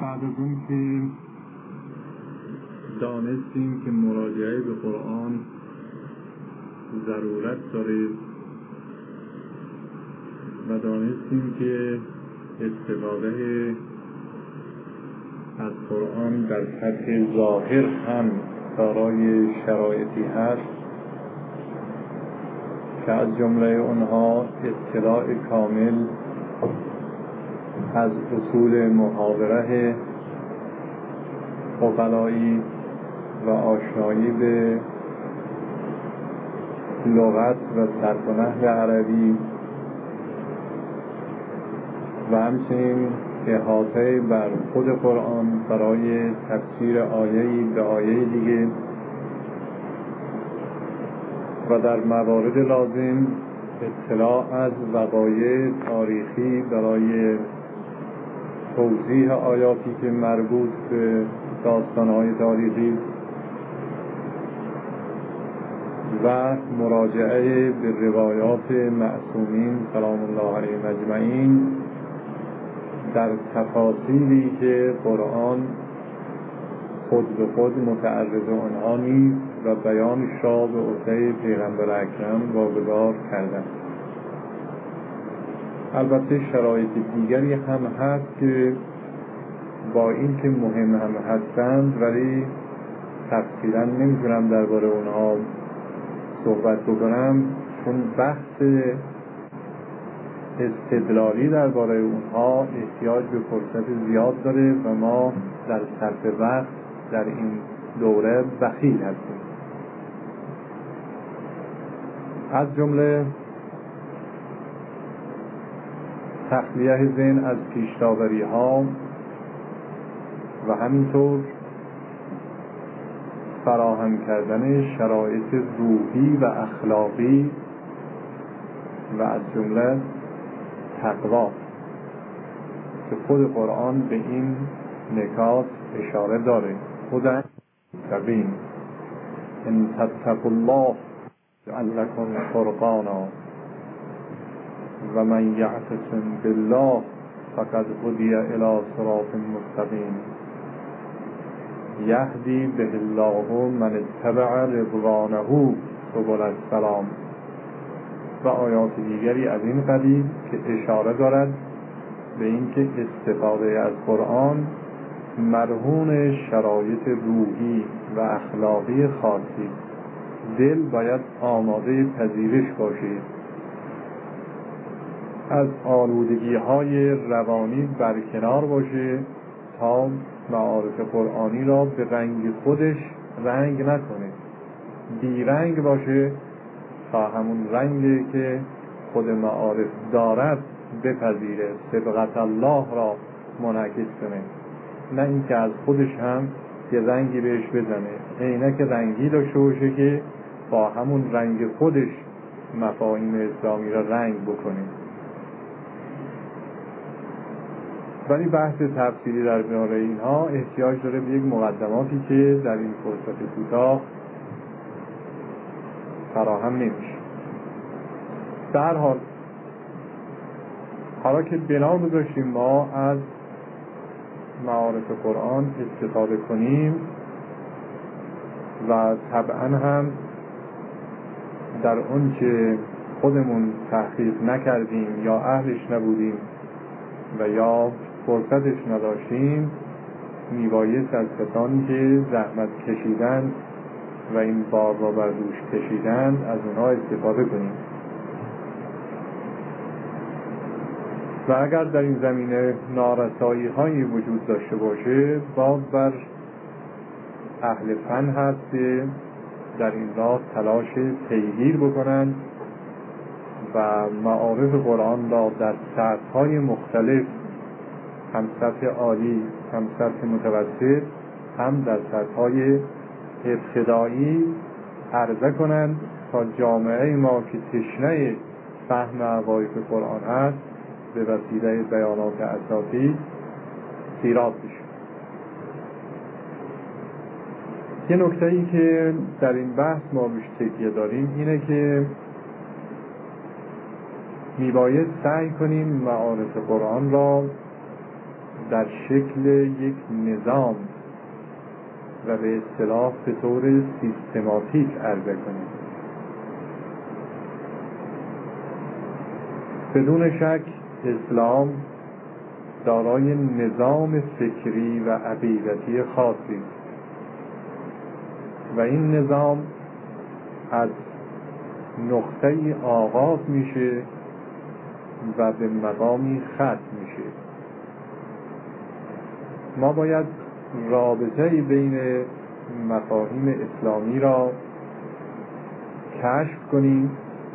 بعد از اون که دانستیم که مراجعه به قرآن ضرورت داره و دانستیم که استفاده از قرآن در سطح ظاهر هم دارای شرایطی هست که از جمله اونها اطلاع کامل از اصول محاوره عقلایی و آشنایی به لغت و صرف و نحو عربی و همچنین احاطه بر خود قرآن برای تفسیر آیه‌ای به آیه دیگه و در موارد لازم اطلاع از وقایع تاریخی برای توضیح آیاتی که مربوط به داستان‌های تاریخی و مراجعه به روایات معصومین سلام الله علیهم اجمعین در تفاصیلی که قرآن خود به خود متعرض آنها نیست و بیانش را به عهده پیغمبر اکرم واگذار کردند. البته شرایط دیگری هم هست که با این که مهم هم هستند ولی تفصیلا نمیتونم درباره اونها صحبت بکنم چون بحث استدلالی درباره اونها احتیاج به فرصت زیاد داره و ما در صرف وقت در این دوره بخیل هستیم. از جمله تخلیه ذهن از پیش‌داوری ها و همینطور فراهم کردن شرایط روحی و اخلاقی و از جمله تقوا که خود قرآن به این نکات اشاره داره. خودن تقیم ان تتقوا الله جعل لكم فرقانا و من یعتصم بالله فقد هدی الی صراط مستقیم یهدی به الله من اتبع رضوانه سبل السلام و آیات دیگری از این قبیل که اشاره دارد به اینکه استفاده از قرآن مرهون شرایط روحی و اخلاقی خاصی، دل باید آماده پذیرش باشید، از آلودگی های روانی برکنار باشه تا معارف قرآنی را به رنگ خودش رنگ نکنه، بی رنگ باشه تا همون رنگی که خود معارف دارد بپذیره، صبغت الله را منعکس کنه، نه اینکه از خودش هم یه رنگی بهش بزنه، عینک رنگی داشته باشه که با همون رنگ خودش مفاهیم اسلامی را رنگ بکنه. ولی بحث تفصیلی در کنار اینها احتیاج داره به یک مقدماتی که در این فرصت کوتاه فراهم نمیشه. در هر حال حالا که بنا گذاشتیم ما از معارف قرآن استفاده کنیم و طبعا هم در اون که خودمون تحقیق نکردیم یا اهلش نبودیم و یا فرصتش نداشتیم میبایست از کسانی که زحمت کشیدن و این بار را بر دوش کشیدن از اونها استفاده کنیم و اگر در این زمینه نارسایی هایی وجود داشته باشه باز بر اهل فن هست که در این راه تلاش تغییر بکنند و معارف قرآن را در سطح‌های مختلف، هم سطح عالی، هم سطح متوسط، هم در سطح‌های ابتدایی عرضه کنند تا جامعه ما که تشنه فهم عقاید قرآن هست به وسیله بیانات اساسی سیراب بشه. یه نکته‌ای که در این بحث ما روش تکیه داریم اینه که میباید سعی کنیم معارف قرآن را در شکل یک نظام و به اصطلاح به طور سیستماتیک عرضه کنیم. بدون شک اسلام دارای نظام فکری و عقیدتی خاصی است و این نظام از نقطه‌ای آغاز میشه و به مقامی ختم میشه. ما باید رابطه‌ای بین مفاهیم اسلامی را کشف کنیم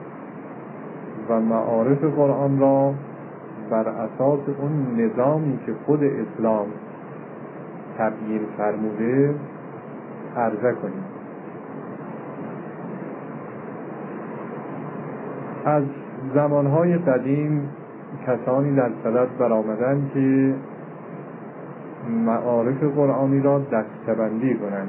و معارف قرآن را بر اساس اون نظامی که خود اسلام تبیین فرموده عرضه کنیم. از زمانهای قدیم کسانی در صدد برآمدند که معارف قرآنی را دسته‌بندی کنند.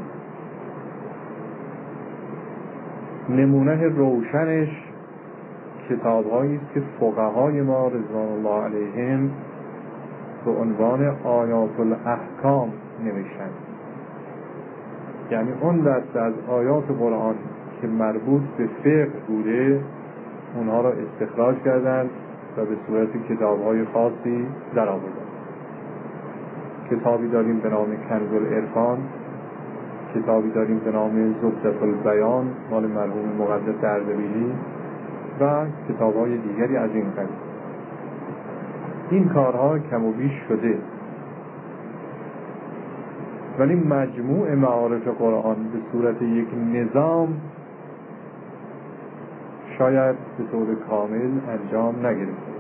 نمونه روشنش کتاب‌هایی است که فقهای ما رضوان الله علیهم به عنوان آیات الاحکام نوشتند. یعنی اون دسته از آیات قرآن که مربوط به فقه بوده اونها را استخراج کردند و به صورت کتاب‌های خاصی درآوردند. کتابی داریم به نام کنز العرفان، کتابی داریم به نام زبدة البیان مال مرحوم مقدس اردبیلی و کتاب‌های دیگری از این قبیل. این کارها کم و بیش شده، ولی مجموع معارف قرآن به صورت یک نظام شاید به طور کامل انجام نگرفته.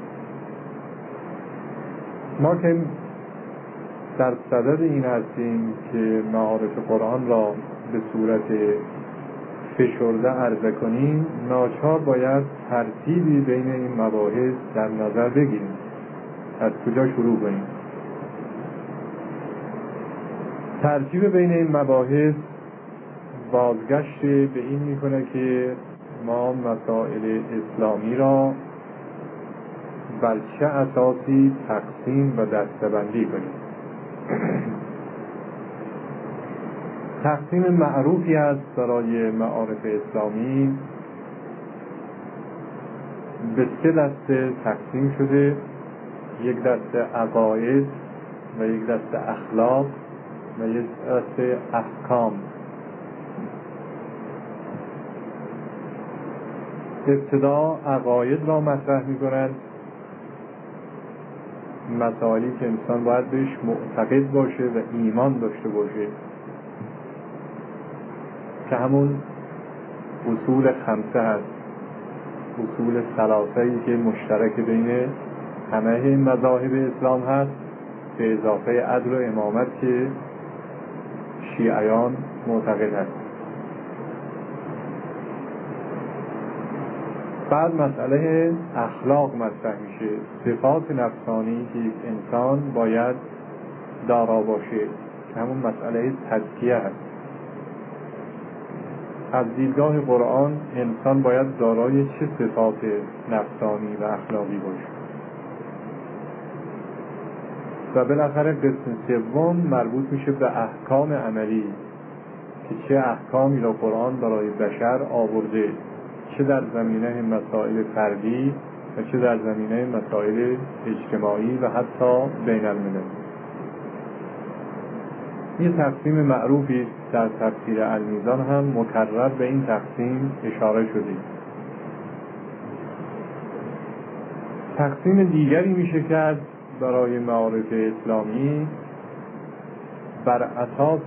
ما که در صدد این هستیم که معارف قرآن را به صورت فشرده عرضه کنیم، ناچار باید ترتیبی بین این مباحث در نظر بگیریم. از کجا شروع کنیم؟ ترتیب بین این مباحث بازگشت به این میکنه که ما مسائل اسلامی را بر چه اساسی تقسیم و دسته‌بندی کنیم. تقسیم معروفی است برای معارف اسلامی، به 3 دسته تقسیم شده: یک دسته عقاید و یک دسته اخلاق و یک دسته احکام. ابتدا عقاید را مطرح می‌کنند، مسائلی که انسان باید بهش معتقد باشه و ایمان داشته باشه، که همون اصول 5 هست، اصول 3 که مشترک بین همه این مذاهب اسلام هست، به اضافه عدل و امامت که شیعیان معتقد هست. بعد مسئله اخلاق مطرح میشه، صفات نفسانی که یک انسان باید دارا باشه، که همون مسئله تزکیه هست. از دیدگاه قرآن انسان باید دارای چه صفات نفسانی و اخلاقی باشه. و بالاخره قسم سوم مربوط میشه به احکام عملی، که چه احکامی را قرآن برای بشر آورده، چه در زمینه مسائل فردی و چه در زمینه مسائل اجتماعی و حتی بین الملل. یه تقسیم معروفی در تفسیر المیزان هم مکرر به این تقسیم اشاره شده. تقسیم دیگری میشه کرد برای معارف اسلامی بر اساس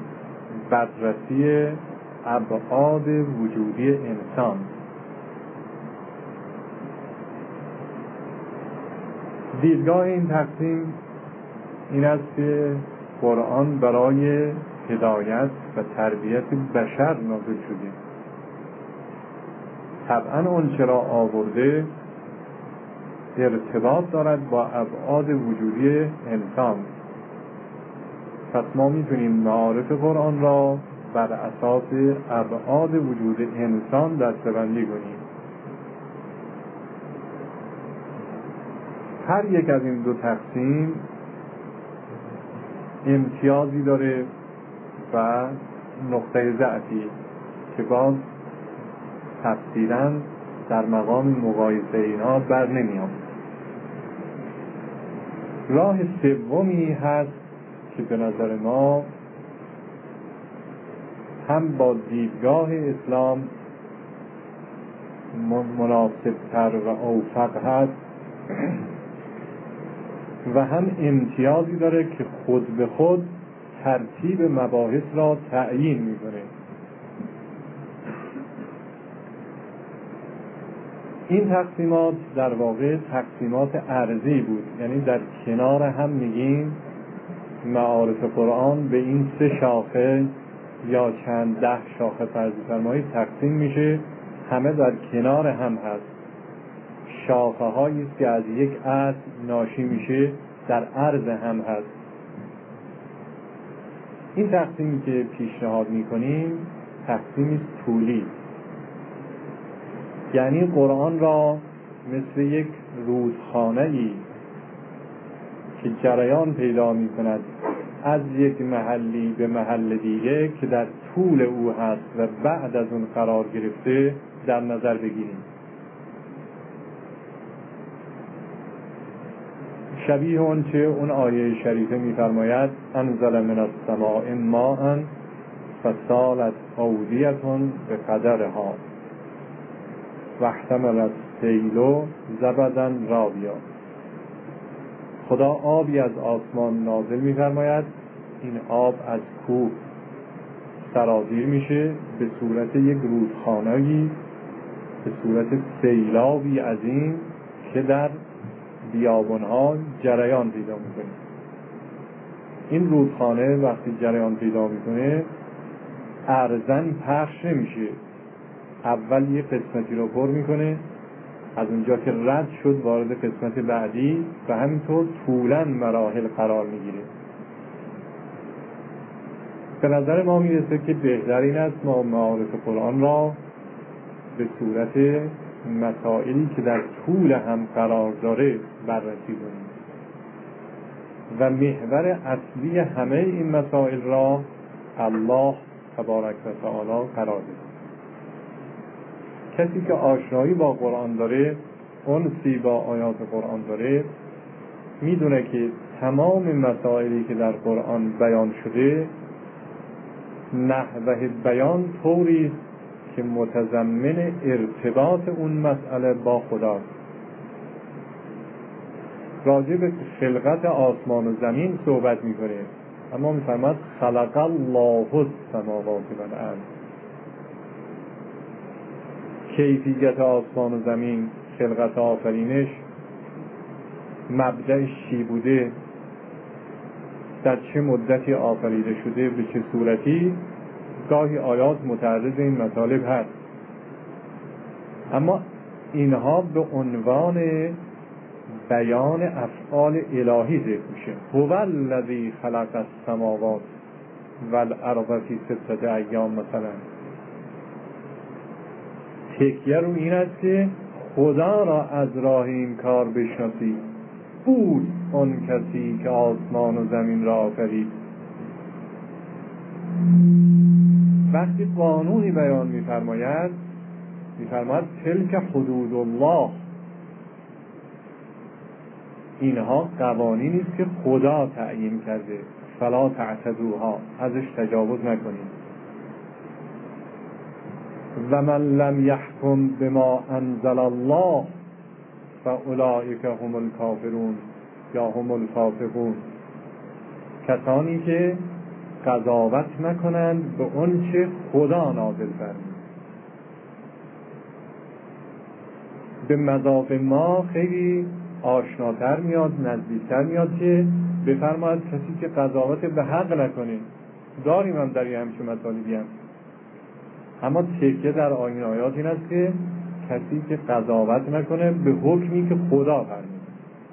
بررسی ابعاد وجودی انسان. دیدگاه این تقسیم این است که قرآن برای هدایت و تربیت بشر نازل شده. طبعا اون چرا آورده ارتباط دارد با ابعاد وجودی انسان. پس ما میتونیم معارف قرآن را بر اساس ابعاد وجود انسان دسته‌بندی کنیم. هر یک از این 2 تقسیم امتیازی داره و نقطه ضعفی که باز تفصیلاً در مقام مقایسه اینها بر نمیاد. راه سومی هست که به نظر ما هم با دیدگاه اسلام مناسبتر و اوفق هست و هم امتیازی داره که خود به خود ترتیب مباحث را تعیین میکنه. این تقسیمات در واقع تقسیمات عرضی بود، یعنی در کنار هم میگیم معارف قرآن به این 3 شاخه یا چند 10 شاخه فرض فرمایید تقسیم میشه، همه در کنار هم هست، شاخه هایی که از یک اصل ناشی میشه در عرض هم هست. این تقسیمی که پیشنهاد میکنیم تقسیمی طولی، یعنی قرآن را مثل یک رودخانه‌ای که جریان پیدا می‌کند از یک محلی به محل دیگه که در طول او هست و بعد از اون قرار گرفته در نظر بگیریم. شبیه اون چه اون آیه شریفه می‌فرماید انزل من السماء ماء فسالت اودیة بقدرها واحتمل السیل زبدا رابیا. خدا آبی از آسمان نازل می‌فرماید، این آب از کوه سرازیر میشه به صورت یک رودخانه‌ای، به صورت سیلابی عظیم که در بیابان‌ها جریان پیدا می‌کنه. این رودخانه وقتی جریان پیدا می‌کنه ارزاً پخش نمیشه، اول یه قسمتی رو پر میکنه، از اونجا که رد شد وارد قسمت بعدی و همینطور طولاً مراحل قرار میگیره. به نظر ما میرسه که بهترین است ما معارف قرآن را به صورت مسائلی که در طول هم قرار داره بررسی کنیم و محور اصلی همه این مسائل را الله تبارک و تعالی قرار بده. کسی که آشنایی با قرآن داره، انسی با آیات قرآن داره، میدونه که تمام مسائلی که در قرآن بیان شده نحوه بیان طوری است که متضمن ارتباط اون مسئله با خداست. راجع به خلقت آسمان و زمین صحبت میکنه، اما میفرماد خلق الله السماوات والارض. کیفیت آسمان و زمین، خلقت آفرینش، مبدأش چی بوده، در چه مدتی آفریده شده، به چه صورتی، گاهی آیات متعرض این مطالب هست، اما اینها به عنوان بیان افعال الهی ذکر میشه. هو الذی خلق السماوات والارض فی 6 ایام مثلا. تکیه رو این است که خدا را از راه این کار بشناسی، اوست اون کسی که آسمان و زمین را آفرید. وقتی قانونی بیان می‌فرماید تلک حدود الله، اینها قوانینی است که خدا تعیین کرده، فلا تعتدوها، ازش تجاوز نکنید. و من لم یحکم بما انزل الله فاولئک هم الکافرون یا هم الفاسقون. کسانی که قضاوت نکنند به اون چه خدا نازل فرمود. به مذاق ما خیلی آشناتر میاد، نزدیکتر میاد که بفرماید کسی که قضاوت به حق نکنه. داریم هم در یه همچه مطالبی هم، اما تکیه در آیین آیات این است که کسی که قضاوت نکنه به حکمی که خدا فرمود.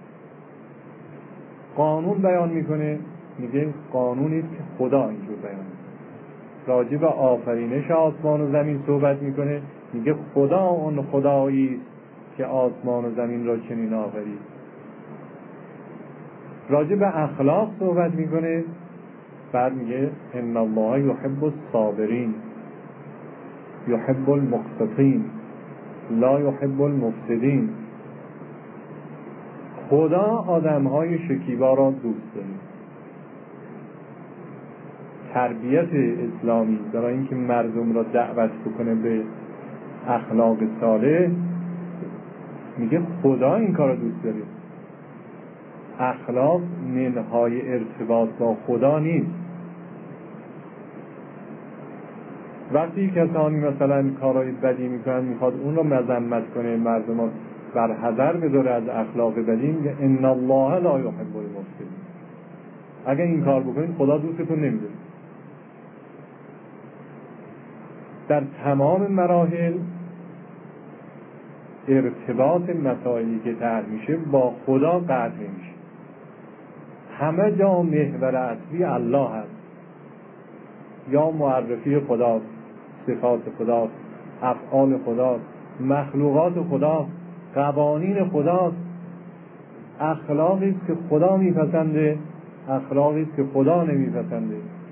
قانون بیان میکنه، میگه قانونی است که خدا اینجور بیان میکنه. راجع به آفرینش آسمان و زمین صحبت میکنه، میگه خدا اون خدایی است که آسمان و زمین را چنین آفرید. راجع به اخلاق صحبت میکنه، بعد میگه ان الله یحب الصابرین یحب المقسطین لا یحب المفسدین. خدا آدمهای شکیبا را دوست داره. تربیت اسلامی برای اینکه مردم را دعوت بکنه به اخلاق صالح، میگه خدا این کار را دوست داره. اخلاق منهای ارتباط با خدا نیست. وقتی کسانی مثلا کارهای بدی میکنن، میخواد اون رو مذمت کنه، مردم رو بر حذر بداره از اخلاق بدی، میگه ان الله لا یحب المفسدین. اگه این کار بکنید خدا دوستتون نمیده. در تمام مراحل ارتباط مسائلی که طرح میشه با خدا قطع نمیشه. همه جا محور اصلی الله هست. یا معرفی خداست، صفات خداست، افعال خداست، مخلوقات خداست، قوانین خداست، اخلاقی است که خدا میپسنده، اخلاقی است که خدا نمیپسنده،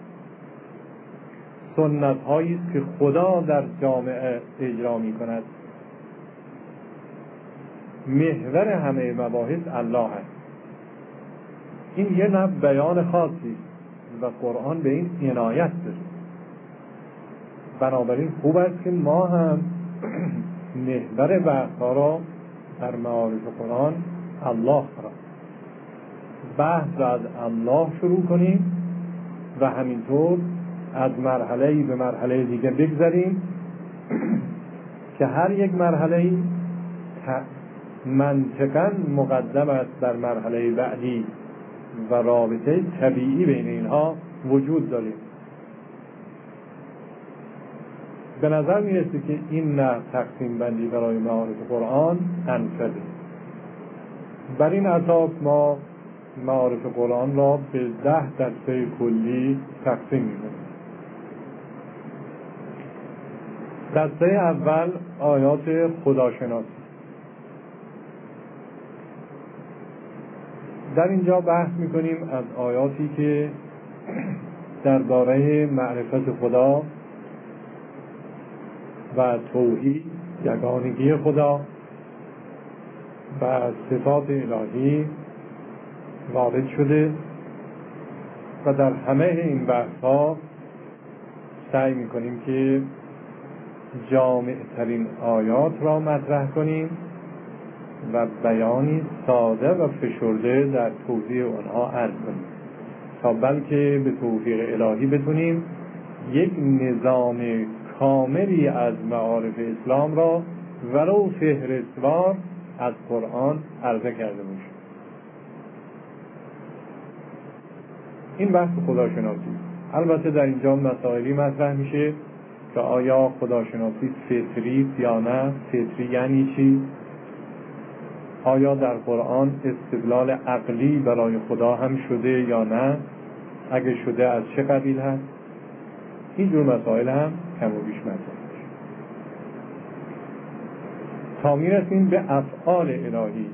سنت هایی است که خدا در جامعه اجرا میکند. محور همه مباحث الله هست. این یه نوع بیان خاصی و قرآن به این عنایت داره. بنابراین خوب است که ما هم محور بحث‌ها را در معارف قرآن الله قرار بحث را از الله شروع کنیم و همینطور از مرحله‌ای به مرحله دیگه بگذریم که هر یک مرحله‌ای منطقاً مقدم است بر مرحله بعدی و رابطه طبیعی بین اینها وجود داره. به نظر میرسه که این نه تقسیم بندی برای معارف قرآن انسده. بر این اساس ما معارف قرآن را به 10 دسته کلی تقسیم میکنیم. دسته اول آیات خداشناسی. در اینجا بحث میکنیم از آیاتی که درباره معرفت خدا و توحید، یگانگی خدا و صفات الهی وارد شده و در همه این بحث‌ها سعی میکنیم که جامع ترین آیات را مطرح کنیم و بیانی ساده و فشرده در توضیح آنها عرض کنیم تا بلکه به توفیق الهی بتونیم یک نظام کاملی از معارف اسلام را ولو فهرستوار از قرآن عرضه کرده باشیم. این بحث خداشناسی. البته در اینجا مسائلی مطرح میشه که آیا خداشناسی فطری یا نه؟ فطری یعنی چی؟ آیا در قرآن استدلال عقلی برای خدا هم شده یا نه؟ اگه شده از چه قبیل هست؟ این جور مسائل هم کم و بیش مطرح میشه تا میرسیم به افعال الهی.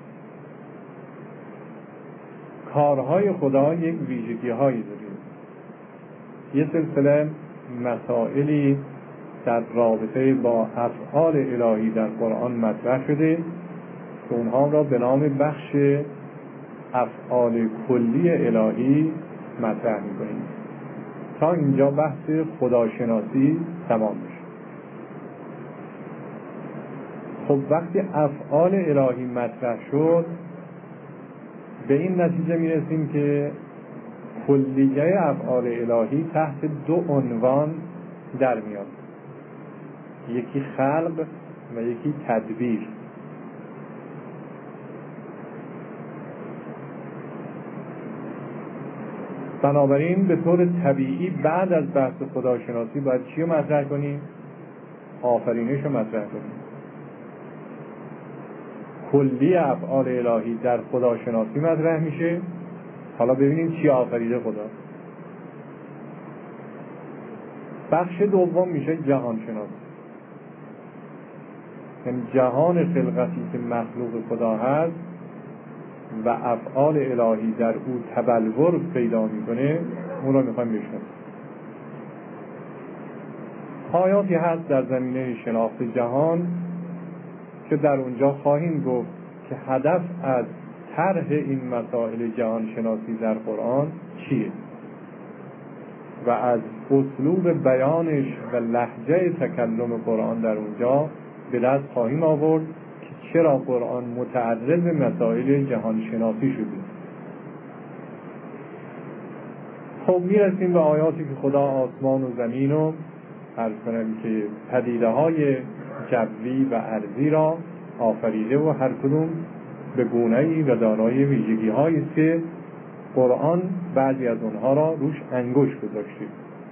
کارهای خدا یک ویژگی هایی داره. یه سلسله مسائلی در رابطه با افعال الهی در قرآن مطرح شده که اونها را به نام بخش افعال کلی الهی مطرح می‌کنیم تا اینجا بحث خداشناسی تمام بشه. خب وقتی افعال الهی مطرح شد به این نتیجه میرسیم که کلیه افعال الهی تحت 2 عنوان در میاد، یکی خلق و یکی تدبیر. بنابراین به طور طبیعی بعد از بحث خداشناسی باید چی رو مطرح کنیم؟ آفرینش رو مطرح کنیم. کلی افعال الهی در خداشناسی مطرح میشه. حالا ببینیم چی آفریده خدا. بخش دوم میشه جهان شناسی، یعنی جهان خلقتی که مخلوق خدا هست و افعال الهی در او تبلور پیدا میکنه اون را میخوایم بشناسیم. آیاتی هست در زمینه شناخت جهان که در اونجا خواهیم گفت که هدف از طرح این مسائل جهان شناسی در قرآن چیه و از اسلوب بیانش و لهجه تکلم قرآن در اونجا به دست خواهیم آورد که چرا قرآن متعرض به مسائل جهان شناسی شده. خب میرسیم به آیاتی که خدا آسمان و زمین و عرض کنم که پدیده های جوی و ارضی را آفریده و هر کدوم به گونه‌ای و دارای ویژگی هایی است که قرآن بعضی از اونها را روش انگشت گذاشته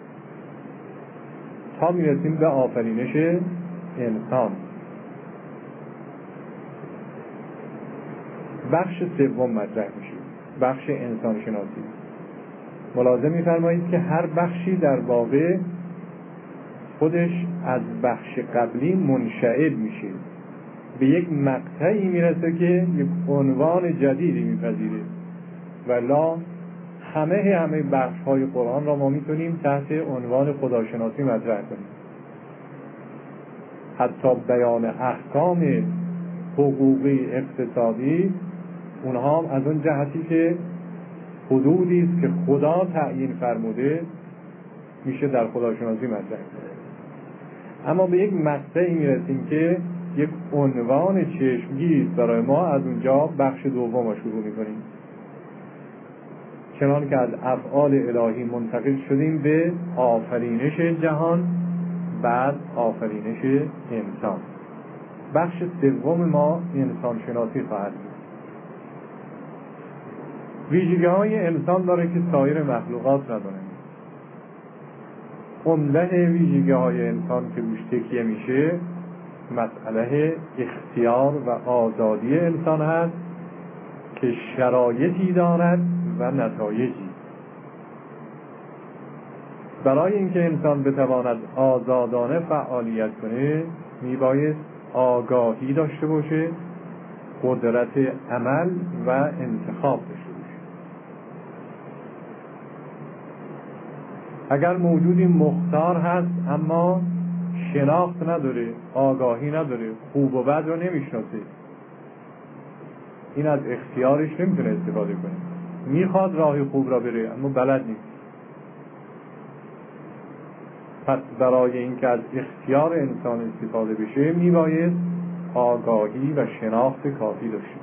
تا میرسیم به آفرینش انسان. بخش سوم مطرح میشه، بخش انسان شناسی. ملاحظه می‌فرمایید که هر بخشی در واقع خودش از بخش قبلی منشعب میشه، به یک مقطعی میرسه که یک عنوان جدیدی میپذیره. ولی همه بخش‌های قرآن را ما میتونیم تحت عنوان خداشناسی مطرح کنیم. حتی بیان احکام حقوقی اقتصادی اونها هم از اون جهتی که حدودی است که خدا تعیین فرموده میشه در خداشناسی مطرح کنیم. اما به یک مقطعی میرسیم که یک عنوان چشمگیر برای ما، از اونجا بخش دوم رو شروع میکنیم. چنان که از افعال الهی منتقل شدیم به آفرینش جهان، بعد آفرینش انسان. بخش سوم ما انسان شناسی خواهد بود. ویژگی های انسان داره که سایر مخلوقات ندارن. عمده ویژگی های انسان که روش تکیه میشه مسئله اختیار و آزادی انسان هست که شرایطی دارد و نتایجی. برای اینکه انسان بتواند آزادانه فعالیت کنه میباید آگاهی داشته باشه، قدرت عمل و انتخاب داشته باشه. اگر موجودی مختار هست اما شناخت نداره، آگاهی نداره، خوب و بد رو نمیشناسه، این از اختیارش نمیتونه استفاده کنه. میخواد راه خوب را بره اما بلد نیست. پس برای اینکه از اختیار انسان استفاده بشه میباید آگاهی و شناخت کافی داشته.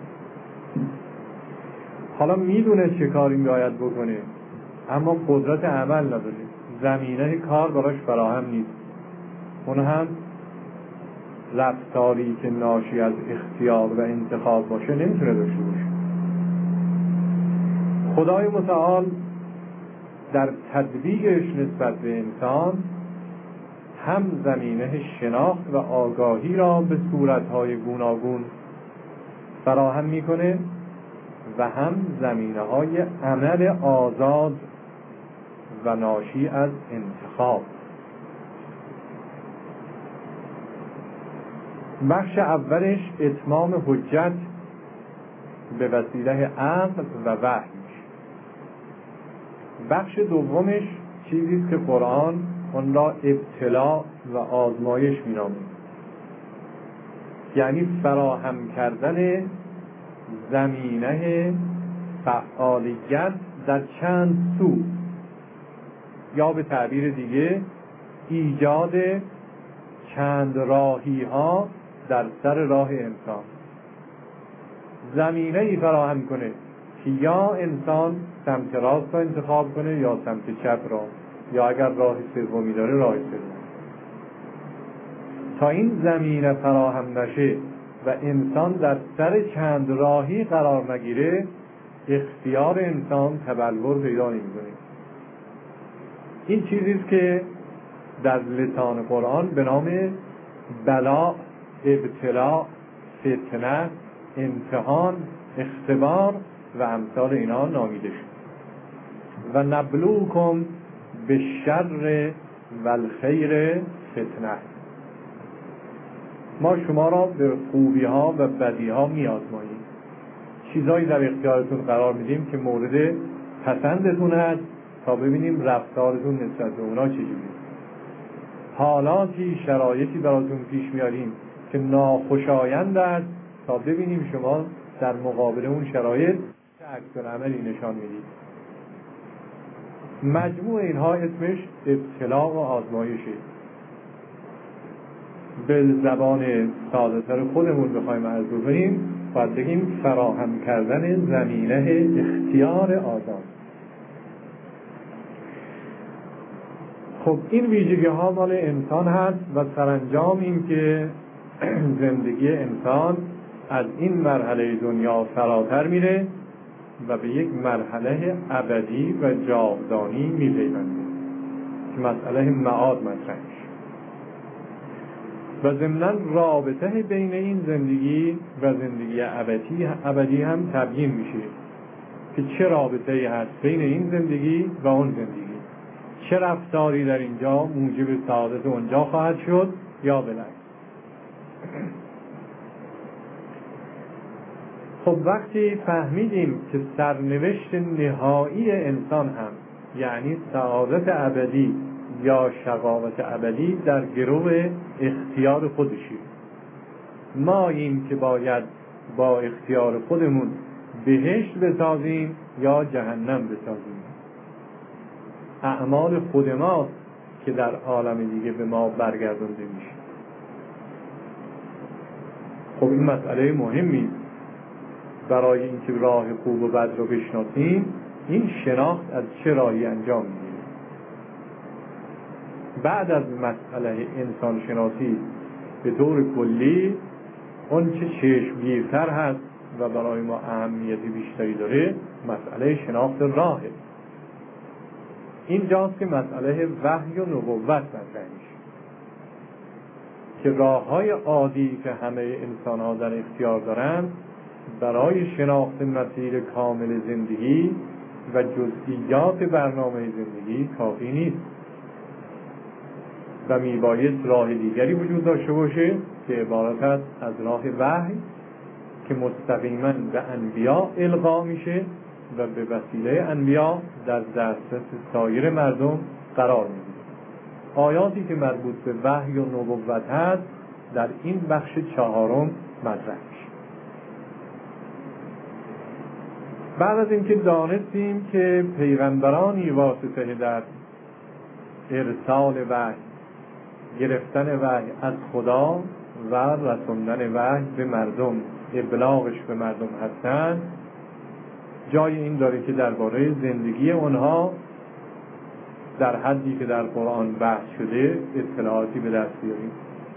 حالا میدونه چه کاری باید بکنه اما قدرت عمل نداره، زمینه کار براش فراهم نیست. اون هم رفتاری که ناشی از اختیار و انتخاب باشه نمیتونه داشته باشه. خدای متعال در تدبیرش نسبت به انسان هم زمینه شناخت و آگاهی را به صورتهای گوناگون فراهم میکنه و هم زمینه های عمل آزاد و ناشی از انتخاب. بخش اولش اتمام حجت به وسیله عقل و وحی. بخش دومش چیزی است که قرآن اون را ابتلا و آزمایش می‌نامه، یعنی فراهم کردن زمینه فعالیت در چند سو، یا به تعبیر دیگه ایجاد چند راهی ها در سر راه انسان. زمینه ای فراهم کنه که یا انسان سمت راست را انتخاب کنه یا سمت چپ را، یا اگر راه سومی داره راه سوم. تا این زمینه فراهم نشه و انسان در سر چند راهی قرار نگیره اختیار انسان تبلور پیدا نمی‌کنه. این چیزی است که در لسان قرآن به نام بلا، ابتلا، فتنه، امتحان، اختبار و امثال اینا نامیده شد. و نبلوکم بالشر والخیر فتنه. ما شما را به خوبی ها و بدی ها می آزماییم، چیزایی در اختیارتون قرار میدیم که مورد پسندتون هست تا ببینیم رفتارتون نسبت به اونا چجوریه. حالاتی شرایطی براتون پیش میاریم که ناخوشایند است تا ببینیم شما در مقابل اون شرایط چه عکس‌العملی نشان میدید. مجموع اینها اسمش ابتلاء و آزمایشه. به زبان ساده‌تر خودمون بخوایم عرض بکنیم باید بگیم فراهم کردن زمینه اختیار آزاد. خب این ویژگی ها مال انسان هست و سرانجام این که زندگی انسان از این مرحله دنیا فراتر میره و به یک مرحله ابدی و جاودانی میپیونده که مسئله معاد مطرح میشه و ضمناً رابطه بین این زندگی و زندگی ابدی هم تبیین میشه که چه رابطه‌ای هست بین این زندگی و اون زندگی، چه رفتاری در اینجا موجب سعادت اونجا خواهد شد یا بالعکس. خب وقتی فهمیدیم که سرنوشت نهایی انسان هم یعنی سعادت ابدی یا شقاوت ابدی در گرو اختیار خودشی، ما این که باید با اختیار خودمون بهشت بسازیم یا جهنم بسازیم. اعمال خود ماست که در عالم دیگه به ما برگردونده میشه. خب این مسئله مهمی برای اینکه راه خوب و بد رو بشناسیم. این شناخت از چه راهی انجام میگیره؟ بعد از مسئله انسان شناسی به طور کلی اون چه چشمگیرتر هست و برای ما اهمیتی بیشتری داره مسئله شناخت راهه. اینجاست که مسئله وحی و نبوت مطرح میشه که راه‌های عادی که همه انسان‌ها در اختیار دارند برای شناخت مسیر کامل زندگی و جزئیات برنامه زندگی کافی نیست و میبایست راه دیگری وجود داشته باشه که عبارت است از راه وحی که مستقیما به انبیا القا میشه و به وسیله انبیا در دسترس سایر مردم قرار میگیره. آیاتی که مربوط به وحی و نبوت هست در این بخش چهارم مطرح میشه. بعد از اینکه دانستیم که پیغمبرانی واسطه در ارسال وحی، گرفتن وحی از خدا و رسوندن وحی به مردم، ابلاغش به مردم هستند، جای این داره که درباره زندگی اونها در حدی که در قرآن بحث شده اطلاعاتی به دست بیاریم،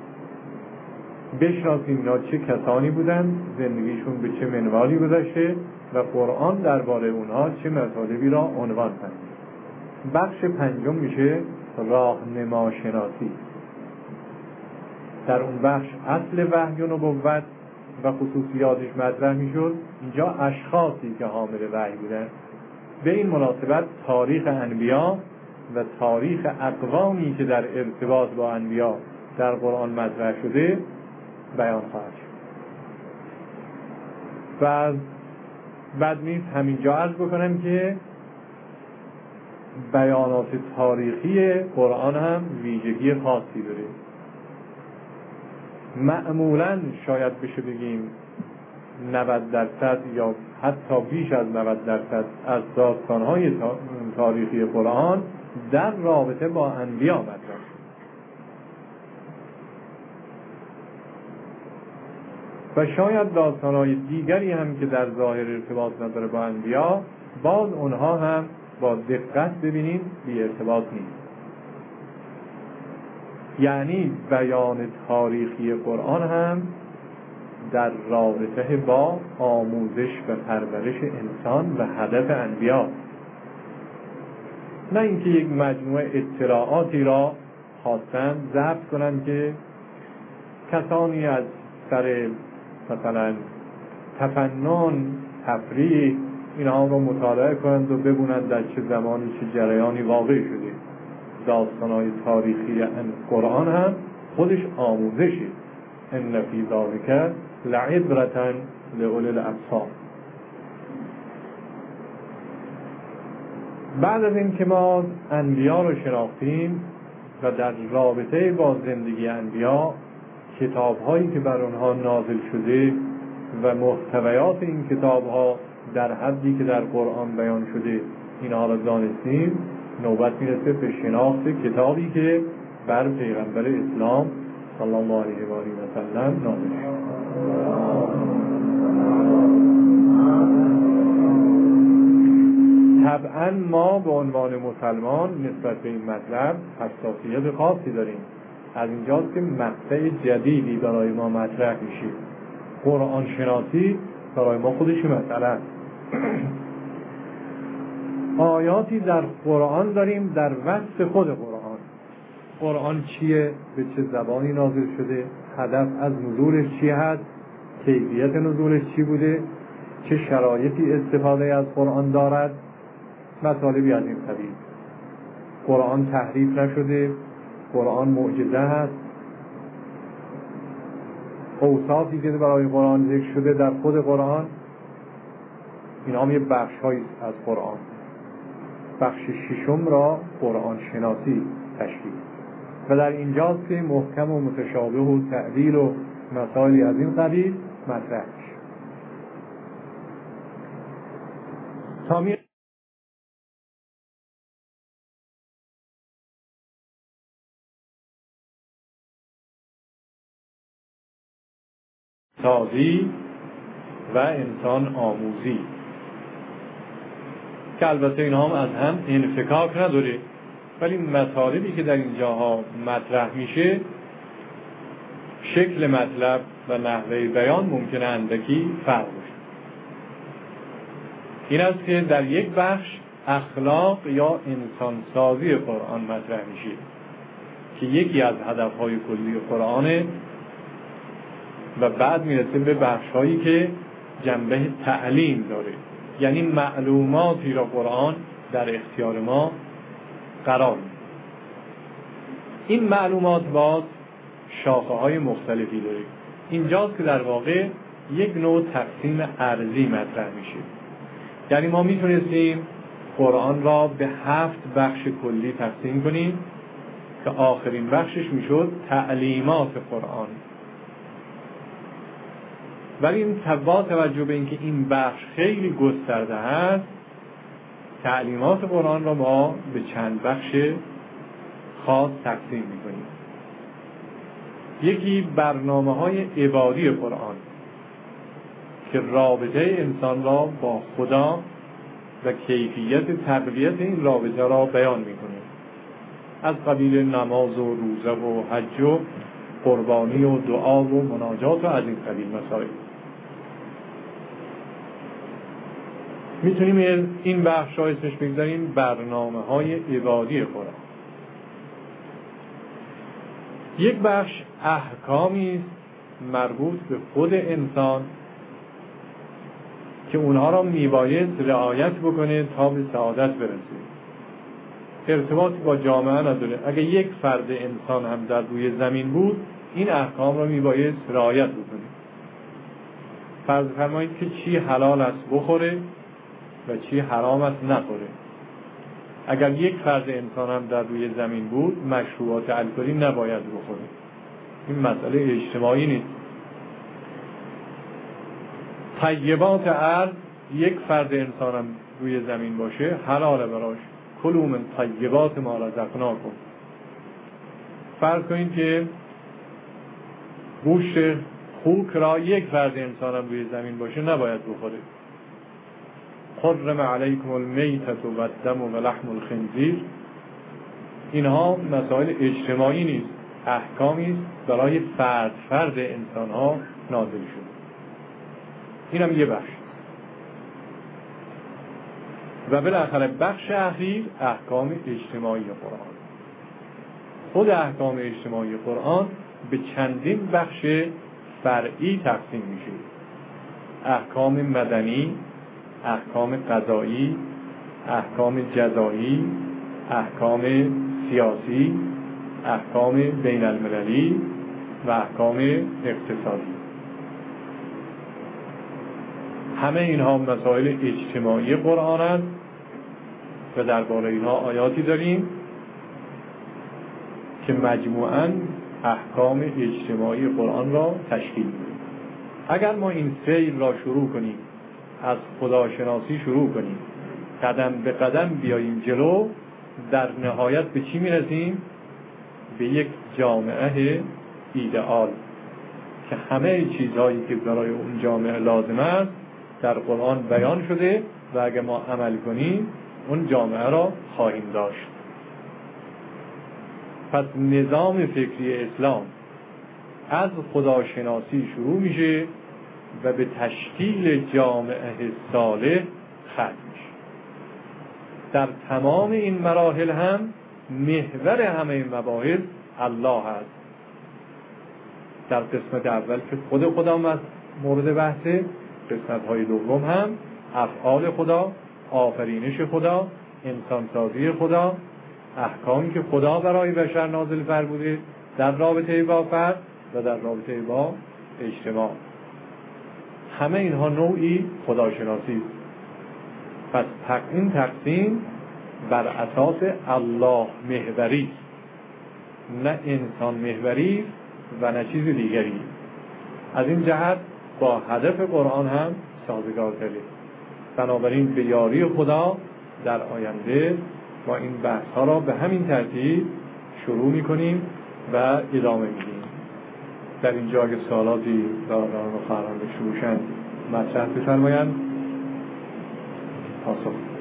بشناسیم اینا چه کسانی بودن، زندگیشون به چه منوالی گذشته و قرآن درباره اونها چه مطالبی را عنوان کرده. بخش پنجم میشه راهنما شناسی. در اون بخش اصل وحی و نبوت و خصوصیاتش مطرح میشد. اینجا اشخاصی که حامل وحی بودن، به این مناسبت تاریخ انبیا و تاریخ اقوامی که در ارتباط با انبیا در قرآن مطرح شده بیان خواهد شد. و بعد نیست همینجا عرض بکنم که بیانات تاریخی قرآن هم ویژگی خاصی داره. معمولاً شاید بشه بگیم 90% یا حتی بیش از 90% از داستان‌های تاریخی قرآن در رابطه با انبیا مطرح شده و شاید داستان‌های دیگری هم که در ظاهر ارتباط نداره با انبیا، باز اونها هم با دقت ببینیم بی ارتباط نیست. یعنی بیان تاریخی قرآن هم در رابطه با آموزش و پرورش انسان و هدف انبیا، نه اینکه یک مجموعه اطلاعاتی را خواستن ضبط کنند که کسانی از سر مثلا تفنن، تفریح اینها را مطالعه کنند و ببینند در چه زمانی چه جریانی واقع شده. داستان‌های تاریخی قرآن هم خودش آموزشی. ان فی ذلک لعبرة لأولی الابصار. بعد از این که ما انبیا رو شناختیم و در رابطه با زندگی انبیا کتاب‌هایی که بر آنها نازل شده و محتویات این کتاب‌ها در حدی که در قرآن بیان شده اینها را دانستیم، نوبت میرسه به شناخت کتابی که بر پیغمبر اسلام صلی الله علیه و آله و سلم نازل شد. طبعا ما به عنوان مسلمان نسبت به این مطلب حساسیت خاصی داریم. از اینجاست که مقطع جدیدی برای ما مطرح میشه. قرآن شناسی برای ما خودش مسئله است. آیاتی در قرآن داریم در وصف خود قرآن. قرآن چیه؟ به چه زبانی نازل شده؟ هدف از نزولش چی هست؟ کیفیت نزولش چی بوده؟ چه شرایطی استفاده از قرآن دارد؟ مطالبی از این قبیل. قرآن تحریف نشده، قرآن معجزه هست، اوصافی که برای قرآن ذکر شده در خود قرآن، این هم یه بخش هایی از قرآن. بخش ششم را قرآن شناسی تشکیل و در اینجاست که محکم و متشابه و تعدیل و مسائلی از این قبیل مطرح میشه. سازی و انسان آموزی که البته اینها هم از هم انفکاک نداره، ولی مطالبی که در اینجاها مطرح میشه شکل مطلب و نحوه بیان ممکنه اندکی فرق باشه. این است که در یک بخش اخلاق یا انسان سازی قرآن مطرح میشه که یکی از هدفهای کلی قرآنه و بعد میرسه به بخش‌هایی که جنبه تعلیم داره، یعنی معلوماتی را قرآن در اختیار ما قرار میده. این معلومات باز شاخه‌های مختلفی داره. اینجاست که در واقع یک نوع تقسیم ارضی مطرح میشه. یعنی ما میتونستیم قرآن را به 7 بخش کلی تقسیم کنیم که آخرین بخشش میشد تعلیمات قرآن. ولی با توجه به اینکه این بخش خیلی گسترده است، تعلیمات قرآن را ما به چند بخش خاص تقسیم می‌کنیم. یکی برنامه‌های عبادی قرآن که رابطه انسان را با خدا و کیفیت تقویت این رابطه را بیان می‌کنه، از قبیل نماز و روزه و حج و قربانی و دعا و مناجات و از این قبیل مسائل. میتونیم این بخش را اسمش بگذاریم برنامه‌های عبادی قرآن. یک بخش احکامی است مربوط به خود انسان که اونها را میباید رعایت بکنه تا به سعادت برسه. ارتباط با جامعه نداره. اگه یک فرد انسان هم در روی زمین بود، این احکام را میباید رعایت بکنه. فرض فرمایید که چی حلال است بخوره و چی حرام است نخوره. اگر یک فرد انسان هم در روی زمین بود، مشروبات الکلی نباید بخوره. این مسئله اجتماعی نیست. طیبات ارض، یک فرد انسان هم روی زمین باشه حلاله براش. کلوا من طیبات ما رزقناکم. فرض کنید که گوشت خوک را یک فرد انسان هم روی زمین باشه نباید بخوره. حرم علیکم المیتة و الدم و لحم الخنزیر. اینها مسائل اجتماعی نیست، احکامی است برای فرد انسان ها نازل شده. اینم یه بخش. و بالاخره بخش اخیر احکام اجتماعی قرآن. خود احکام اجتماعی قرآن به چندین بخش فرعی تقسیم میشه. احکام مدنی، احکام قضایی، احکام جزایی، احکام سیاسی، احکام بین المللی و احکام اقتصادی. همه اینها مسائل اجتماعی قرآن است و درباره اینها آیاتی داریم که مجموعاً احکام اجتماعی قرآن را تشکیل میده. اگر ما این سیر را شروع کنیم، از خداشناسی شروع کنیم، قدم به قدم بیاییم جلو، در نهایت به چی میرسیم؟ به یک جامعه ایدئال که همه چیزهایی که برای اون جامعه لازم است در قرآن بیان شده و اگر ما عمل کنیم اون جامعه را خواهیم داشت. پس نظام فکری اسلام از خداشناسی شروع میشه و به تشکیل جامعه صالح ختم میشه. در تمام این مراحل هم محور همه مباحث الله است. در قسمت اول که خدا مورد بحثه، قسمت‌های دوم هم افعال خدا، آفرینش خدا، انسانسازی خدا، احکامی که خدا برای بشر نازل فرموده در رابطه با فرد و در رابطه با اجتماع. همه اینها نوعی خداشناسی است. پس این تقسیم بر اساس الله محوری است، نه انسان محوری و نه چیز دیگری. از این جهت با هدف قرآن هم سازگار تره. بنابراین به یاری خدا در آینده ما این بحث ها را به همین ترتیب شروع میکنیم و ادامه میدیم. در اینجا اگه سوالاتی داران و خواهران بشوشند مطرح بفرمایند، پاسخ